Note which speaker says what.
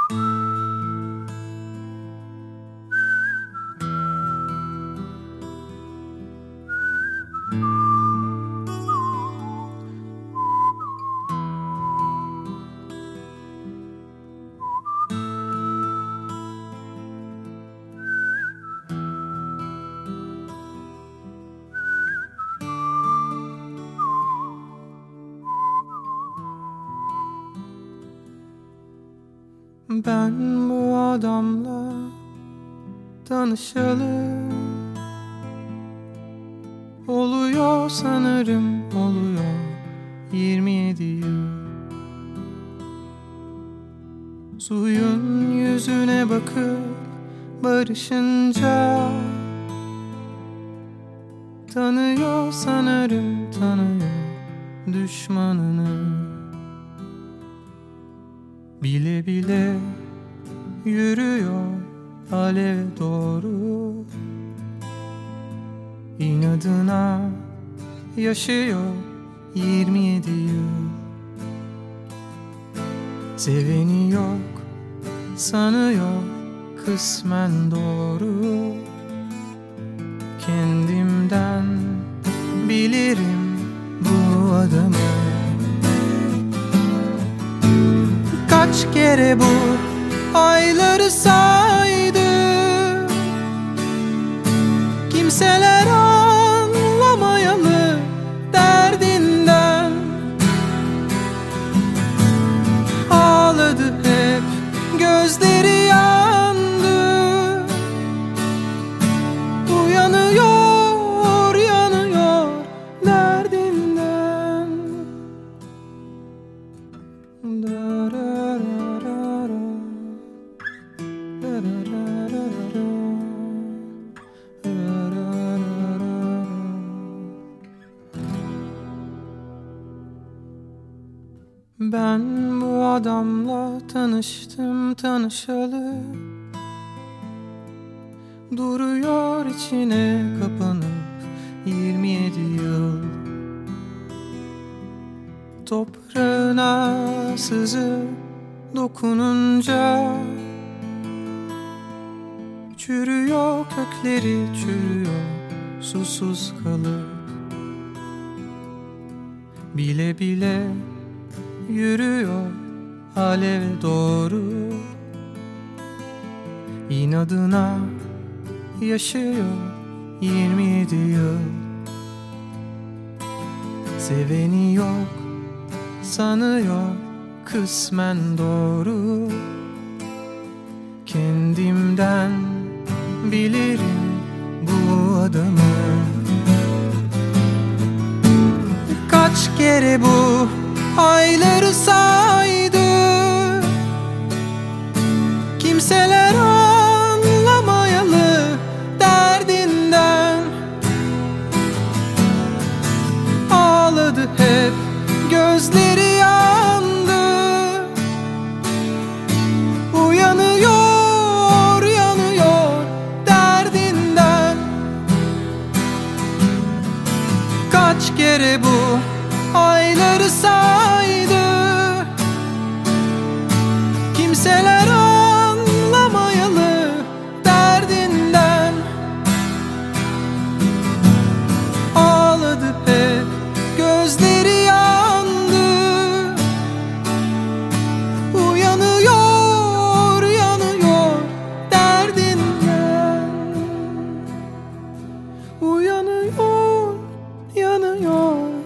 Speaker 1: Ben bu adamla tanışalı oluyor sanırım, oluyor 27 yıl. Suyun yüzüne bakıp barışınca tanıyor sanırım, tanıyor düşmanını. Bile bile yürüyor aleve doğru, inadına yaşıyor 27 yıl. Seveni yok sanıyor, kısmen doğru. Kendimden bilirim bu adamı. Kaç kere bu ayları saydı, kimseler anlamayalı derdinden. Ağladı hep, gözleri yandı. Uyanıyor, yanıyor derdinden. Ben bu adamla tanıştım tanışalı, duruyor içine kapanıp 27 yıl. Toprağına sızıp dokununca çürüyor kökleri, çürüyor susuz kalıp. Bile bile yürüyor aleve doğru, inadına yaşıyor 27 yıl. Seveni yok sanıyor, kısmen doğru. Kendimden bilirim bu adamı. Kaç kere bu ayları saydı, kimseler anlamayalı derdinden. Ağladı hep, gözleri yandı. Uyanıyor, yanıyor derdinden. Kaç kere bu ayları saydı, kimseler anlamayalı derdinden. Ağladı hep, gözleri yandı. Uyanıyor, yanıyor derdinden. Uyanıyor, yanıyor